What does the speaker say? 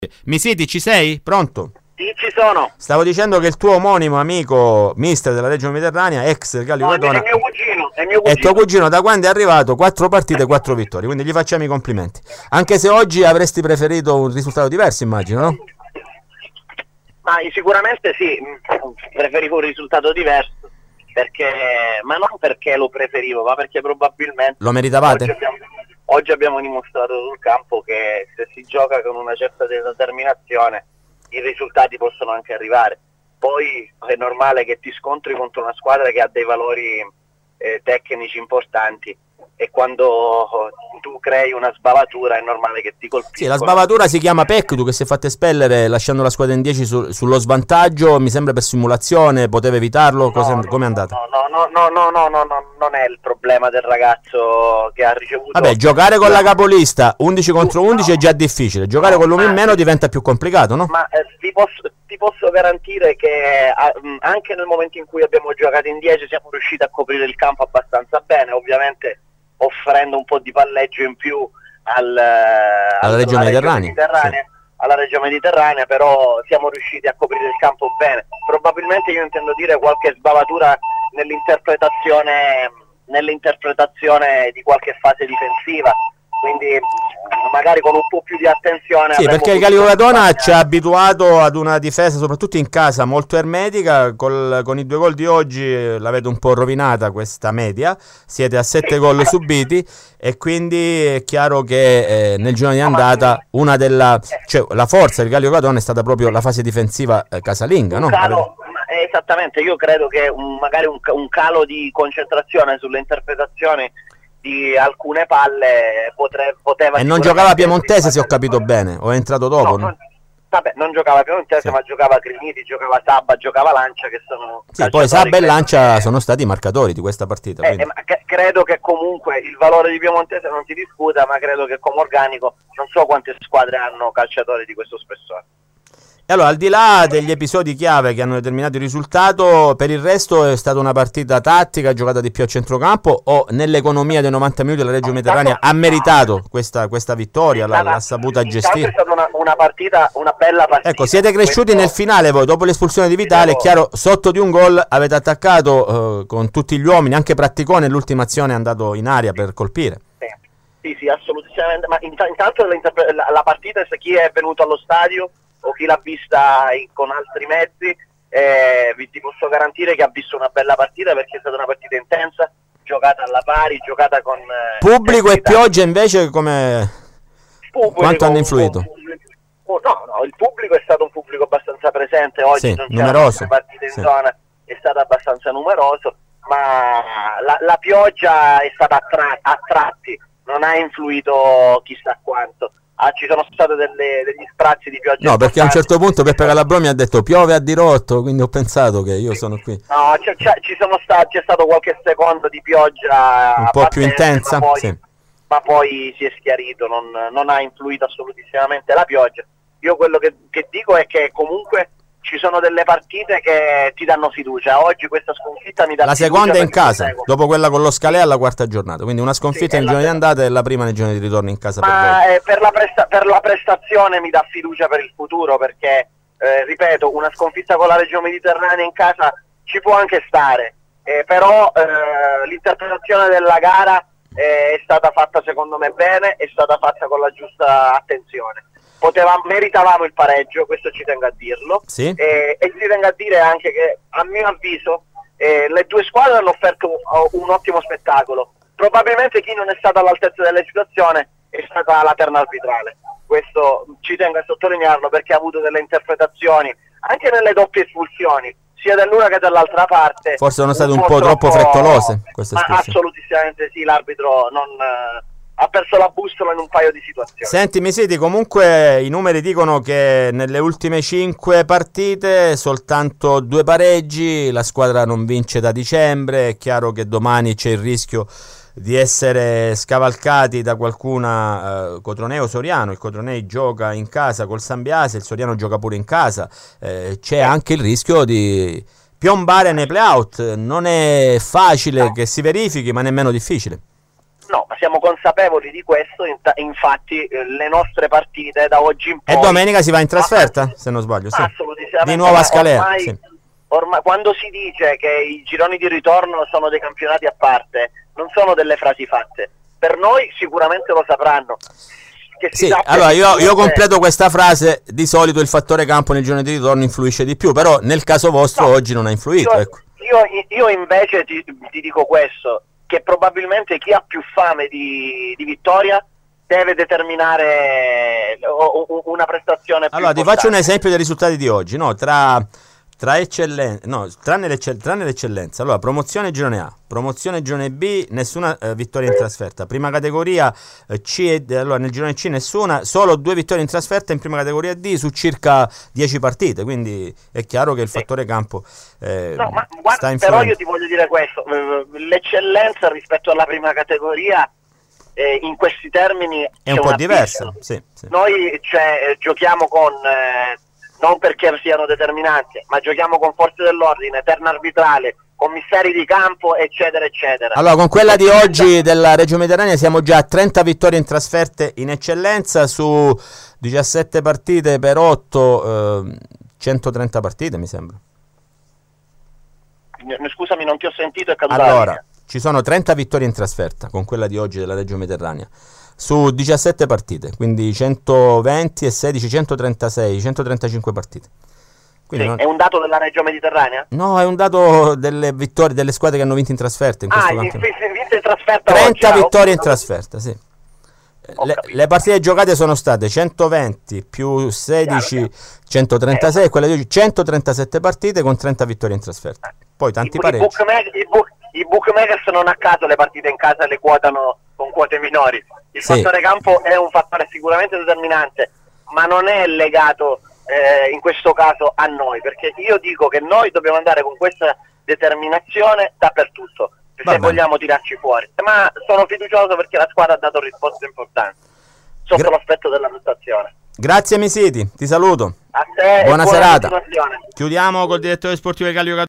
Misiti, ci sei? Pronto? Sì, ci sono. Stavo dicendo che il tuo omonimo amico, mister della Reggio Mediterranea, ex del Gallico Catone, È mio cugino. è tuo cugino. Da quando è arrivato 4 partite e 4 vittorie, quindi gli facciamo i complimenti. Anche se oggi avresti preferito un risultato diverso, immagino, no? Ma sicuramente sì, preferivo un risultato diverso, ma non perché lo preferivo, ma perché probabilmente Lo meritavate? Oggi abbiamo dimostrato sul campo che se si gioca con una certa determinazione i risultati possono anche arrivare. Poi è normale che ti scontri contro una squadra che ha dei valori tecnici importanti, e quando tu crei una sbavatura è normale che ti colpisca. Sì, la sbavatura si chiama Pectu, che si è fatto espellere lasciando la squadra in 10 sullo svantaggio, mi sembra per simulazione, poteva evitarlo, come è andata? No, non è il problema del ragazzo che ha ricevuto. Vabbè, giocare con la capolista 11 contro 11 è già difficile, giocare con l'uomo in meno diventa più complicato, no? Ma ti posso garantire che anche nel momento in cui abbiamo giocato in 10 siamo riusciti a coprire il campo abbastanza bene, ovviamente offrendo un po' di palleggio in più alla Reggio Mediterranea. Alla Reggio Mediterranea, però siamo riusciti a coprire il campo bene. Probabilmente io intendo dire qualche sbavatura nell'interpretazione di qualche fase difensiva, quindi magari con un po' più di attenzione. Sì, perché il Gallico Catone ci ha abituato ad una difesa, soprattutto in casa, molto ermetica. Con i 2 gol di oggi l'avete un po' rovinata questa media, siete a 7 gol subiti, e quindi è chiaro che nel girone di andata la forza del Gallico Catone è stata proprio la fase difensiva casalinga, no? Esattamente, io credo che magari un calo di concentrazione sulle interpretazioni di alcune palle poteva. E non giocava Piemontese, se ho capito bene, o è entrato dopo? No? Vabbè, non giocava Piemontese, sì. Ma giocava Criniti, giocava Sabba, giocava Lancia, che sono. Sì, poi Sabba e Lancia sono stati i marcatori di questa partita. Credo che comunque il valore di Piemontese non si discuta, ma credo che come organico non so quante squadre hanno calciatori di questo spessore. E allora, al di là degli episodi chiave che hanno determinato il risultato, per il resto è stata una partita tattica, giocata di più a centrocampo, o nell'economia dei 90 minuti la Reggio Mediterranea ha meritato questa vittoria, l'ha saputa gestire? È stata una bella partita. Ecco, siete cresciuti nel finale voi, dopo l'espulsione di Vitale, è chiaro, sotto di un gol avete attaccato con tutti gli uomini, anche Pratticone nell'ultima azione è andato in aria per colpire. Sì, assolutamente, ma intanto la partita, se chi è venuto allo stadio o chi l'ha vista con altri mezzi, ti posso garantire che ha visto una bella partita, perché è stata una partita intensa, giocata alla pari, giocata con pubblico e pioggia invece quanto hanno influito? No, il pubblico è stato un pubblico abbastanza presente oggi, sì, non numeroso, partite in zona, è stato abbastanza numeroso, ma la pioggia è stata a tratti, non ha influito chissà quanto. Ci sono state degli sprazzi di pioggia. No, perché a un certo punto Peppe Calabrò mi ha detto piove a dirotto, quindi ho pensato che io sono qui. No, c'è stato qualche secondo di pioggia un po' più intensa, ma poi si è schiarito, non ha influito assolutissimamente la pioggia. Io quello che dico è che comunque ci sono delle partite che ti danno fiducia. Oggi questa sconfitta mi dà la fiducia. Seconda è in casa, dopo quella con lo Scalea alla quarta giornata, quindi una sconfitta nel giorno di andata e la prima nel giorno di ritorno in casa. Per la prestazione mi dà fiducia per il futuro, perché ripeto, una sconfitta con la Reggio Mediterranea in casa ci può anche stare, però l'interpretazione della gara è stata fatta secondo me bene, è stata fatta con la giusta attenzione. Meritavamo il pareggio, questo ci tengo a dirlo, sì. E ci tengo a dire anche che a mio avviso le 2 squadre hanno offerto un ottimo spettacolo. Probabilmente chi non è stato all'altezza della situazione è stata la terna arbitrale, questo ci tengo a sottolinearlo, perché ha avuto delle interpretazioni anche nelle doppie espulsioni, sia dell'una che dell'altra parte. Forse sono state un po' troppo frettolose queste espulsioni. Assolutamente sì, l'arbitro ha perso la bussola in un paio di situazioni. Senti Misiti, comunque i numeri dicono che nelle ultime 5 partite soltanto 2 pareggi, la squadra non vince da dicembre, è chiaro che domani c'è il rischio di essere scavalcati da qualcuna, Cotroneo Soriano. Il Cotroneo gioca in casa col Sambiase, il Soriano gioca pure in casa, c'è anche il rischio di piombare nei playout. Non è facile che si verifichi, ma nemmeno difficile. No, ma siamo consapevoli di questo, infatti le nostre partite da oggi in poi... E domenica si va in trasferta, se non sbaglio, sì. Assolutamente. Di nuovo a Scalea. Ormai, quando si dice che i gironi di ritorno sono dei campionati a parte, non sono delle frasi fatte. Per noi sicuramente lo sapranno. Sì, allora io completo questa frase. Di solito il fattore campo nel girone di ritorno influisce di più, però nel caso vostro oggi non ha influito. Ecco. Io invece ti dico questo, che probabilmente chi ha più fame di vittoria deve determinare una prestazione più Allora, importante. ti faccio un esempio dei risultati di oggi, no? Tranne l'eccellenza. Allora, promozione girone A, promozione girone B, nessuna vittoria in trasferta. Prima categoria C, allora nel girone C nessuna, solo 2 vittorie in trasferta in prima categoria D su circa 10 partite, quindi è chiaro che il fattore campo sta influendo. Però io ti voglio dire questo, l'eccellenza rispetto alla prima categoria in questi termini è un po' diversa. Sì. Noi giochiamo con... non perché siano determinanti, ma giochiamo con forze dell'ordine, terna arbitrale, commissari di campo, eccetera, eccetera. Allora, con quella di oggi della Reggio Mediterranea siamo già a 30 vittorie in trasferte in eccellenza su 17 partite per 8, 130 partite, mi sembra. Scusami, non ti ho sentito, è caduta. Allora, ci sono 30 vittorie in trasferta con quella di oggi della Reggio Mediterranea. Su 17 partite, quindi 120 e 16, 136, 135 partite. Quindi è un dato della Reggio Mediterranea? No, è un dato delle vittorie delle squadre che hanno vinto in trasferta in questo campionato. Vinto in trasferta 30 oggi, vittorie in trasferta, sì. Le partite giocate sono state 120 più 16, 136, quelle di oggi 137 partite con 30 vittorie in trasferta. Poi tanti pareggi. I bookmakers non a caso le partite in casa le quotano con quote minori. Il fattore campo è un fattore sicuramente determinante, ma non è legato in questo caso a noi, perché io dico che noi dobbiamo andare con questa determinazione dappertutto, se vogliamo tirarci fuori. Ma sono fiducioso perché la squadra ha dato risposte importanti sotto l'aspetto della prestazione. Grazie Misiti, ti saluto. A te, buona serata. Chiudiamo col direttore sportivo di Kallio